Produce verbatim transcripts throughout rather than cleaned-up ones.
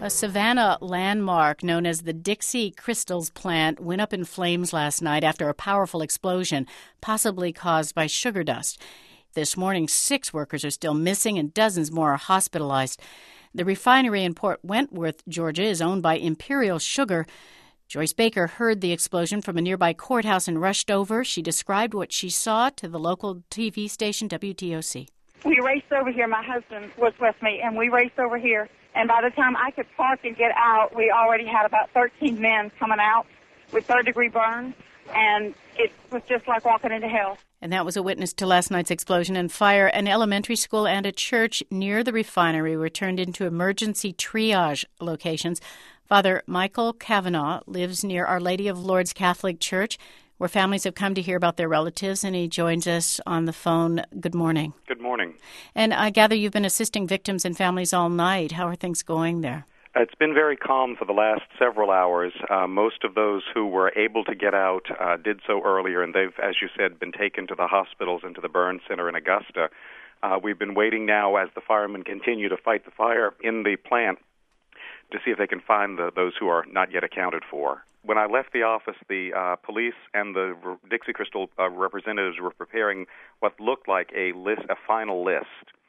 A Savannah landmark known as the Dixie Crystals plant went up in flames last night after a powerful explosion, possibly caused by sugar dust. This morning, six workers are still missing and dozens more are hospitalized. The refinery in Port Wentworth, Georgia, is owned by Imperial Sugar. Joyce Baker heard the explosion from a nearby courthouse and rushed over. She described what she saw to the local T V station W T O C. We raced over here. My husband was with me, and we raced over here. And by the time I could park and get out, we already had about thirteen men coming out with third-degree burns, and it was just like walking into hell. And that was a witness to last night's explosion and fire. An elementary school and a church near the refinery were turned into emergency triage locations. Father Michael Kavanaugh lives near Our Lady of Lourdes Catholic Church, where families have come to hear about their relatives, and he joins us on the phone. Good morning. Good morning. And I gather you've been assisting victims and families all night. How are things going there? It's been very calm for the last several hours. Uh, most of those who were able to get out uh, did so earlier, and they've, as you said, been taken to the hospitals and to the burn center in Augusta. Uh, we've been waiting now as the firemen continue to fight the fire in the plant to see if they can find the, those who are not yet accounted for. When I left the office, the uh, police and the Dixie Crystal uh, representatives were preparing what looked like a list, a final list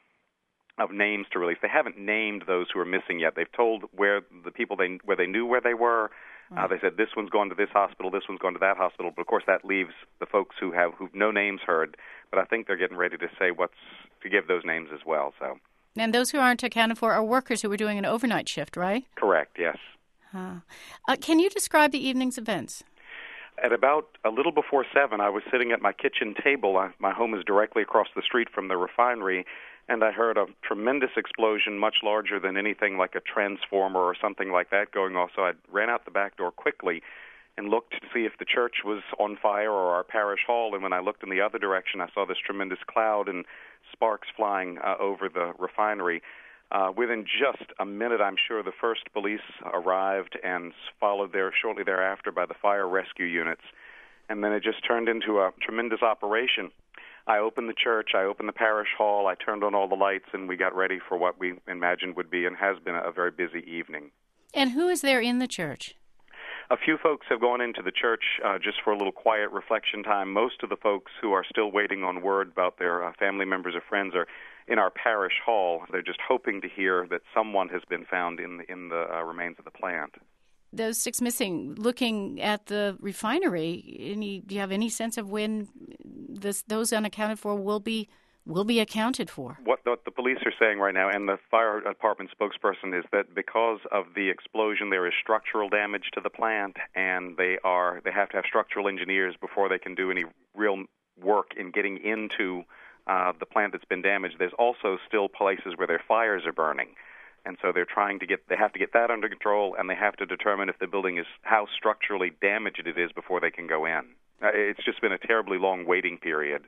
of names to release. They haven't named those who are missing yet. They've told where the people they where they knew where they were. Uh, they said this one's going to this hospital, this one's going to that hospital. But of course, that leaves the folks who have who've no names heard. But I think they're getting ready to say what's to give those names as well. So. And those who aren't accounted for are workers who were doing an overnight shift, right? Correct. Yes. Huh. Uh, can you describe the evening's events? At about a little before seven, I was sitting at my kitchen table. I, my home is directly across the street from the refinery, and I heard a tremendous explosion, much larger than anything like a transformer or something like that going off. So I ran out the back door quickly and looked to see if the church was on fire or our parish hall. And when I looked in the other direction, I saw this tremendous cloud and sparks flying uh, over the refinery. Uh, within just a minute, I'm sure, the first police arrived and followed there shortly thereafter by the fire rescue units. And then it just turned into a tremendous operation. I opened the church, I opened the parish hall, I turned on all the lights, and we got ready for what we imagined would be and has been a very busy evening. And who is there in the church? A few folks have gone into the church uh, just for a little quiet reflection time. Most of the folks who are still waiting on word about their uh, family members or friends are in our parish hall. They're just hoping to hear that someone has been found in the, in the uh, remains of the plant. Those six missing, looking at the refinery, any, do you have any sense of when this, those unaccounted for will be will be accounted for? What the, the police are saying right now, and the fire department spokesperson, is that because of the explosion, there is structural damage to the plant, and they are they have to have structural engineers before they can do any real work in getting into uh, the plant that's been damaged. There's also still places where their fires are burning. And so they're trying to get, they have to get that under control, and they have to determine if the building is, how structurally damaged it is before they can go in. Uh, it's just been a terribly long waiting period.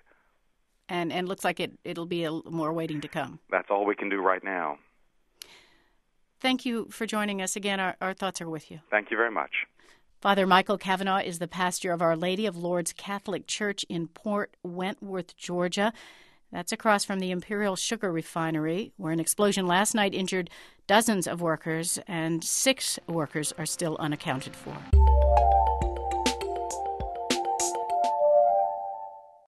And and looks like it, it'll be a, more waiting to come. That's all we can do right now. Thank you for joining us. Again, our, our thoughts are with you. Thank you very much. Father Michael Kavanaugh is the pastor of Our Lady of Lourdes Catholic Church in Port Wentworth, Georgia. That's across from the Imperial Sugar Refinery, where an explosion last night injured dozens of workers, and six workers are still unaccounted for.